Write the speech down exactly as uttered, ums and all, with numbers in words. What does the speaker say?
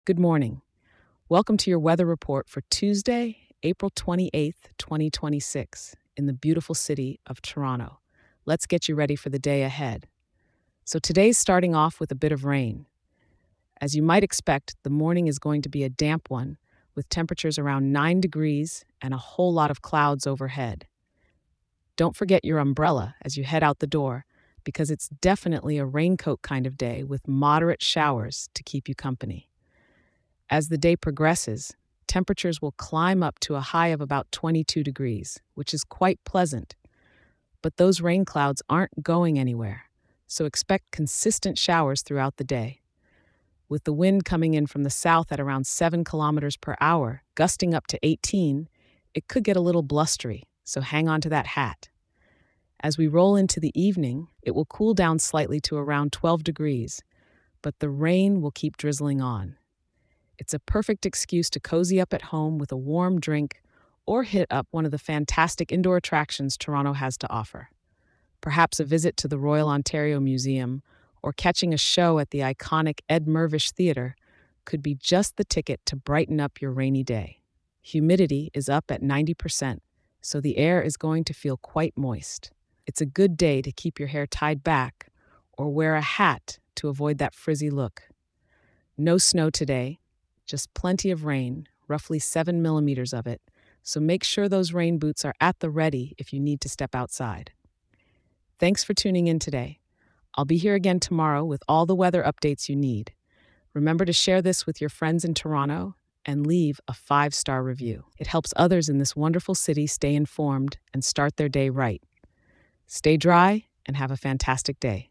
Good morning. Welcome to your weather report for Tuesday, April twenty-eighth, twenty twenty-six, in the beautiful city of Toronto. Let's get you ready for the day ahead. So, today's starting off with a bit of rain. As you might expect, the morning is going to be a damp one, with temperatures around nine degrees and a whole lot of clouds overhead. Don't forget your umbrella as you head out the door, because it's definitely a raincoat kind of day with moderate showers to keep you company. As the day progresses, temperatures will climb up to a high of about twenty-two degrees, which is quite pleasant. But those rain clouds aren't going anywhere, so expect consistent showers throughout the day. With the wind coming in from the south at around seven kilometers per hour, gusting up to eighteen, it could get a little blustery, so hang on to that hat. As we roll into the evening, it will cool down slightly to around twelve degrees, but the rain will keep drizzling on. It's a perfect excuse to cozy up at home with a warm drink or hit up one of the fantastic indoor attractions Toronto has to offer. Perhaps a visit to the Royal Ontario Museum or catching a show at the iconic Ed Mirvish Theatre could be just the ticket to brighten up your rainy day. Humidity is up at ninety percent, so the air is going to feel quite moist. It's a good day to keep your hair tied back or wear a hat to avoid that frizzy look. No snow today, just plenty of rain, roughly seven millimeters of it, so make sure those rain boots are at the ready if you need to step outside. Thanks for tuning in today. I'll be here again tomorrow with all the weather updates you need. Remember to share this with your friends in Toronto and leave a five-star review. It helps others in this wonderful city stay informed and start their day right. Stay dry and have a fantastic day.